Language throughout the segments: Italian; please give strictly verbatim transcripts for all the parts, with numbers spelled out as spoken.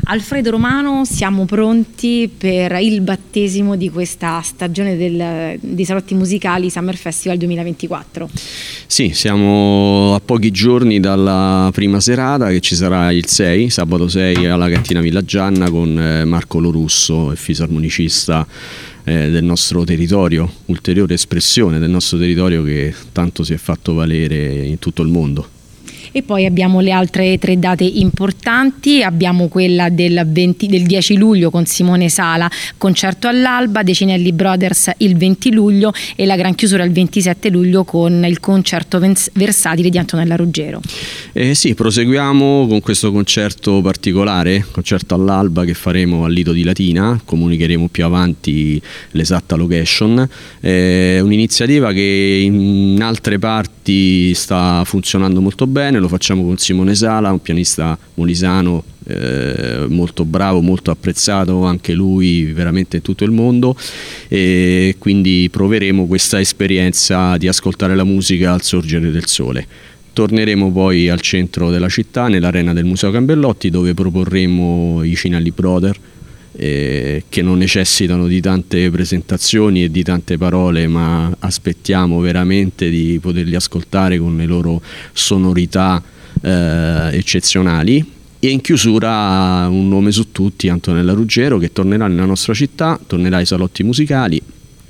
Alfredo Romano, siamo pronti per il battesimo di questa stagione del, dei Salotti Musicali Summer Festival duemilaventiquattro. Sì, siamo a pochi giorni dalla prima serata, che ci sarà il sei, sabato sei alla Cantina Villa Gianna, con Marco Lorusso, fisarmonicista eh, del nostro territorio, ulteriore espressione del nostro territorio che tanto si è fatto valere in tutto il mondo. E poi abbiamo le altre tre date importanti, abbiamo quella del, venti, del dieci luglio con Simone Sala, concerto all'Alba, Decinelli Brothers il venti luglio e la gran chiusura il ventisette luglio con il concerto versatile di Antonella Ruggero. Eh sì, proseguiamo con questo concerto particolare, concerto all'Alba che faremo al Lido di Latina, comunicheremo più avanti l'esatta location. È un'iniziativa che in altre parti sta funzionando molto bene. Lo facciamo con Simone Sala, un pianista molisano eh, molto bravo, molto apprezzato anche lui veramente in tutto il mondo, e quindi proveremo questa esperienza di ascoltare la musica al sorgere del sole. Torneremo poi al centro della città, nell'arena del Museo Gambellotti, dove proporremo i Cinelli Brothers, eh, che non necessitano di tante presentazioni e di tante parole, ma aspettiamo veramente di poterli ascoltare con le loro sonorità eh, eccezionali. E in chiusura un nome su tutti, Antonella Ruggero, che tornerà nella nostra città, tornerà ai Salotti Musicali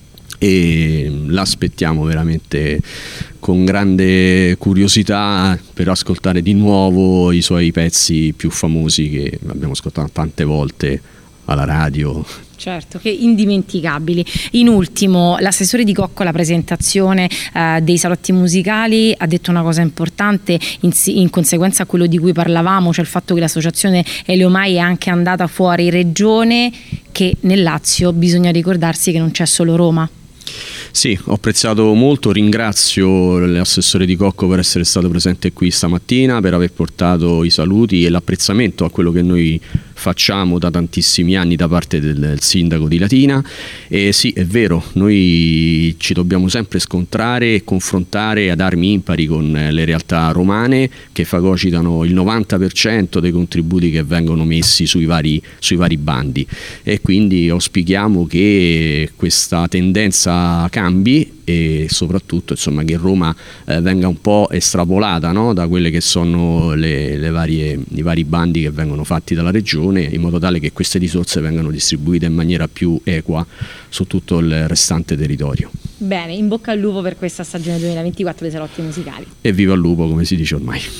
e l'aspettiamo veramente con grande curiosità per ascoltare di nuovo i suoi pezzi più famosi che abbiamo ascoltato tante volte alla radio. Certo, che indimenticabili. In ultimo, l'assessore Di Cocco alla presentazione eh, dei Salotti Musicali ha detto una cosa importante in, in conseguenza a quello di cui parlavamo, cioè il fatto che l'associazione Eleomai è anche andata fuori regione, che nel Lazio bisogna ricordarsi che non c'è solo Roma. Sì, ho apprezzato molto, ringrazio l'assessore Di Cocco per essere stato presente qui stamattina, per aver portato i saluti e l'apprezzamento a quello che noi facciamo da tantissimi anni da parte del, del sindaco di Latina. E sì, è vero, noi ci dobbiamo sempre scontrare e confrontare ad armi impari con le realtà romane, che fagocitano il novanta per cento dei contributi che vengono messi sui vari, sui vari bandi, e quindi auspichiamo che questa tendenza cambi e soprattutto insomma che Roma eh, venga un po' estrapolata, no? Da quelle che sono le, le varie, i vari bandi che vengono fatti dalla regione, in modo tale che queste risorse vengano distribuite in maniera più equa su tutto il restante territorio. Bene, in bocca al lupo per questa stagione duemilaventiquattro dei Salotti Musicali. E viva il lupo, come si dice ormai.